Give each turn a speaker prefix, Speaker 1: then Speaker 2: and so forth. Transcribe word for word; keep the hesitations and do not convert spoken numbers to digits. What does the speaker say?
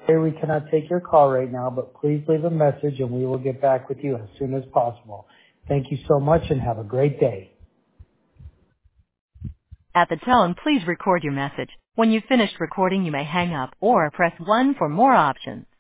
Speaker 1: We cannot take your call right now, but please leave a message and we will get back with you as soon as possible. Thank you so much and have a great day.
Speaker 2: At the tone, please record your message. When you've finished recording, you may hang up or press one for more options.